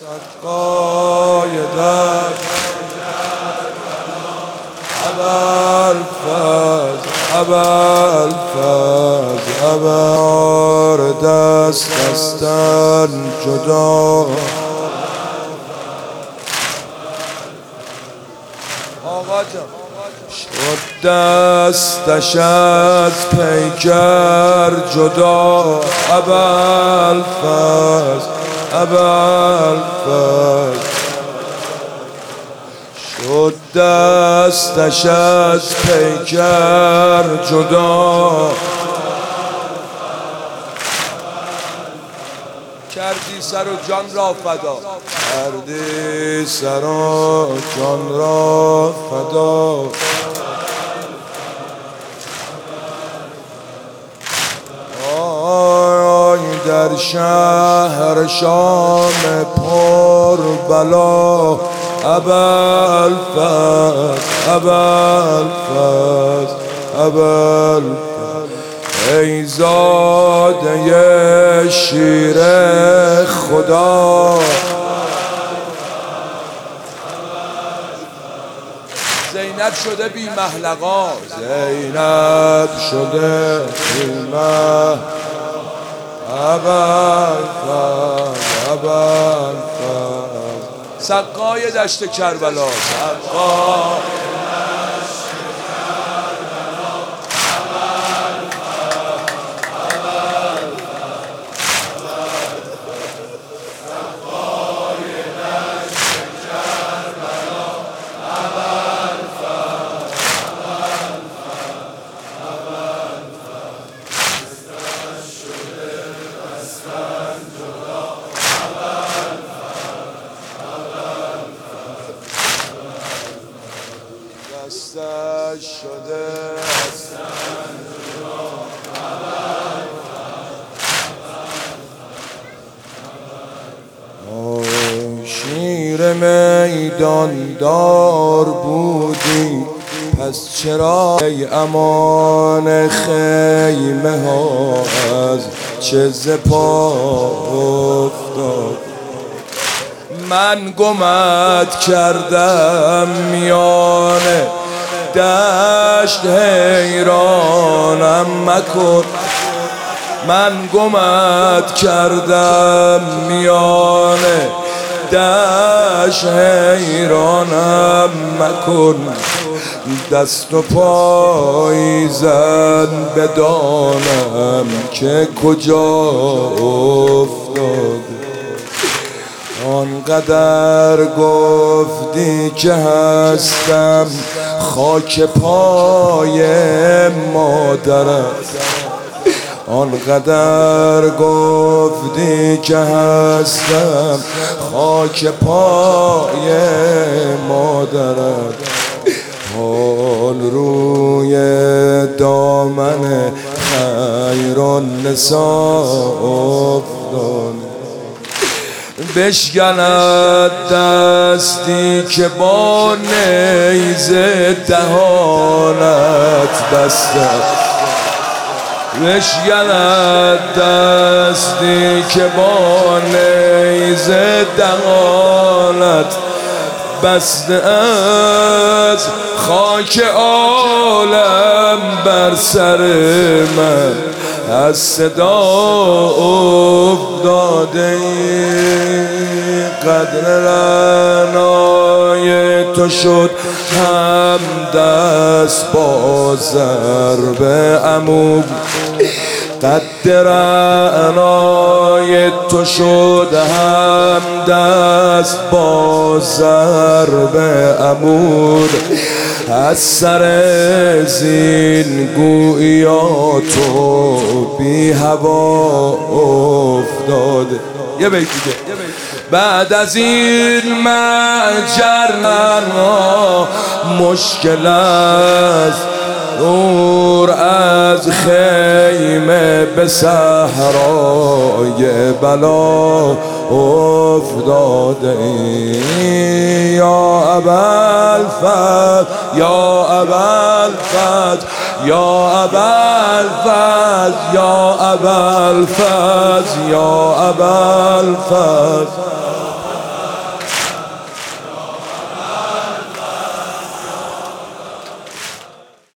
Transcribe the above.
سقای در ابوالفضل ابر دست دستن جدا آقا جان شد دستش از پیکر جدا ابوالفضل شد دستش از پیکر جدا کردی سر و جان را فدا کردی سر و جان را فدا در شهر شام پر بلا ابوالفضل ای زاده شیر خدا زینب شده بی محلقا ابوالفضل سقای دشت کربلا دستش شده شیر میدان دار بودی پس چرا ای امان خیمه ها از چه ز پا افتاد من گمت کردم میانه دشت حیرانم مکن من گمت کردم میانه دشت حیرانم مکن دست و پای زن بدانم که کجا افتاد آنقدر گفتی که هستم خاک پای مادرت آنقدر گفتی که هستم خاک پای مادرت حال روی دامن خیرالنساء افتاد بشکند دستی که با نیزه دهانت بسته بشکند دستی که با نیزه دهانت بسته از خاک عالم بر سر من از صدا افتاده قدر رعنای تو شد هم دست با ضرب عمود قدر رعنای تو شد هم دست با ضرب عمود از سر زین گویا تو بی هوا افتاده یه بیت دیگه بعد از این مجرنا مشکل است دور از خیمه به صحرای بلا افتاده یا ابوالفضل یا ابوالفضل یا ابوالفضل یا ابوالفضل یا ابوالفضل